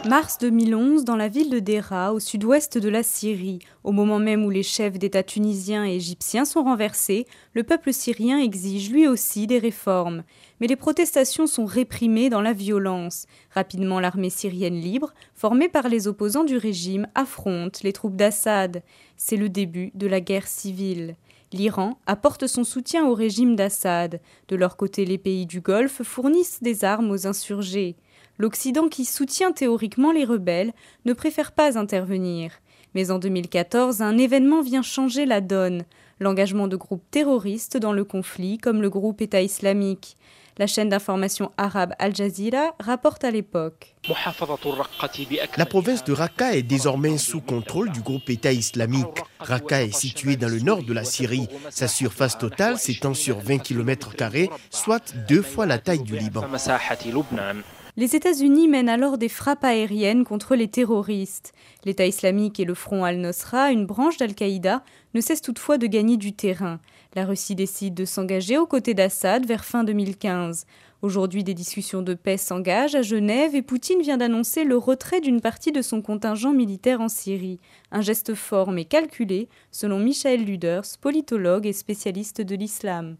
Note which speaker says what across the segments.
Speaker 1: Mars 2011, dans la ville de Deraa, au sud-ouest de la Syrie, au moment même où les chefs d'État tunisiens et égyptiens sont renversés, le peuple syrien exige lui aussi des réformes. Mais les protestations sont réprimées dans la violence. Rapidement, l'armée syrienne libre, formée par les opposants du régime, affronte les troupes d'Assad. C'est le début de la guerre civile. L'Iran apporte son soutien au régime d'Assad. De leur côté, les pays du Golfe fournissent des armes aux insurgés. L'Occident, qui soutient théoriquement les rebelles, ne préfère pas intervenir. Mais en 2014, un événement vient changer la donne. L'engagement de groupes terroristes dans le conflit, comme le groupe État islamique. La chaîne d'information arabe Al Jazeera rapporte à l'époque.
Speaker 2: La province de Raqqa est désormais sous contrôle du groupe État islamique. Raqqa est située dans le nord de la Syrie. Sa surface totale s'étend sur 20 km², soit 2 fois la taille du Liban.
Speaker 1: Les États-Unis mènent alors des frappes aériennes contre les terroristes. L'État islamique et le Front al-Nosra, une branche d'Al-Qaïda, ne cessent toutefois de gagner du terrain. La Russie décide de s'engager aux côtés d'Assad vers fin 2015. Aujourd'hui, des discussions de paix s'engagent à Genève et Poutine vient d'annoncer le retrait d'une partie de son contingent militaire en Syrie. Un geste fort mais calculé, selon Michael Luders, politologue et spécialiste de l'islam.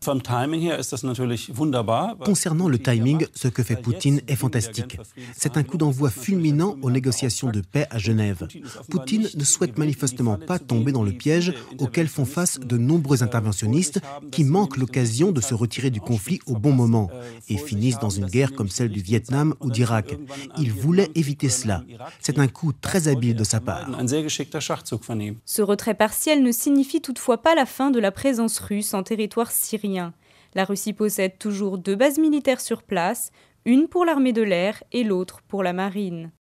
Speaker 3: Concernant le timing, ce que fait Poutine est fantastique. C'est un coup d'envoi fulminant aux négociations de paix à Genève. Poutine ne souhaite manifestement pas tomber dans le piège auquel font face de nombreux interventionnistes qui manquent l'occasion de se retirer du conflit au bon moment et finissent dans une guerre comme celle du Vietnam ou d'Irak. Il voulait éviter cela. C'est un coup très habile de sa part.
Speaker 1: Ce retrait partiel ne signifie toutefois pas la fin de la présence russe en territoire syrien. La Russie possède toujours 2 bases militaires sur place, une pour l'armée de l'air et l'autre pour la marine.